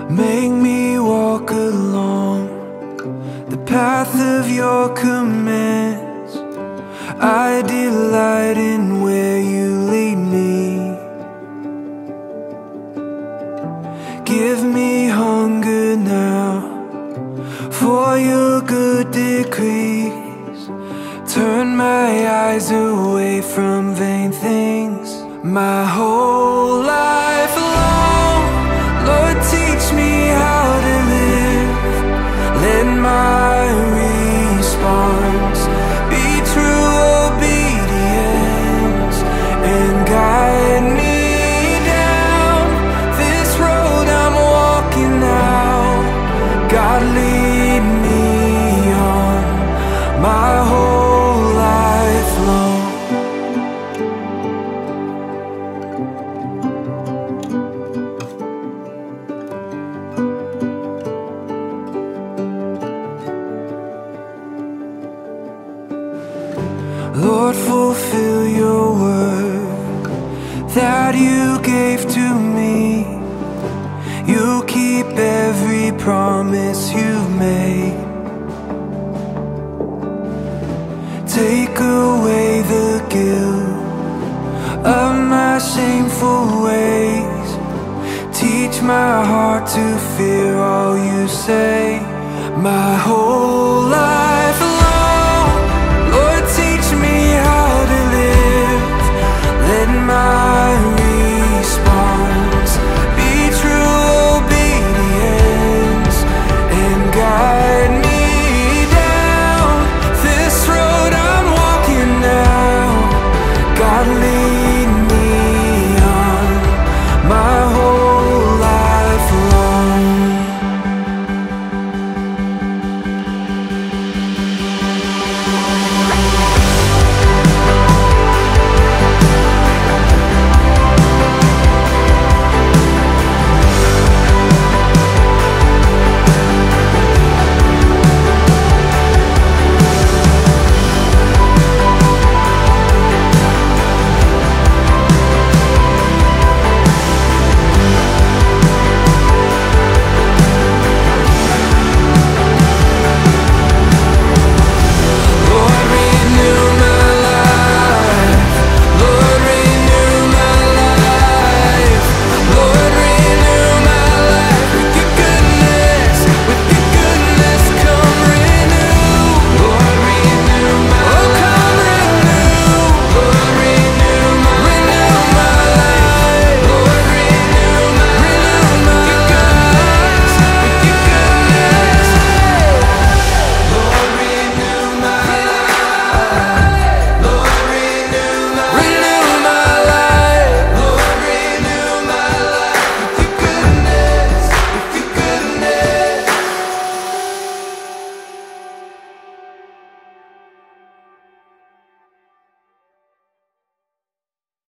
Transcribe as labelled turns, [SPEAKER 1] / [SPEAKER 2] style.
[SPEAKER 1] Make me walk along the path of your commands. I delight in where you lead me. Give me hunger now for your good decrees. Turn my eyes away from vain things. My whole life long, Lord, teach me how to live. Let my response be true obedience, and guide me down this road I'm walking now. God, lead me on my whole life long. Lord, fulfill your word that you gave to me. You keep every promise you've made. Take away the guilt of my shameful ways. Teach my heart to fear all you say. My whole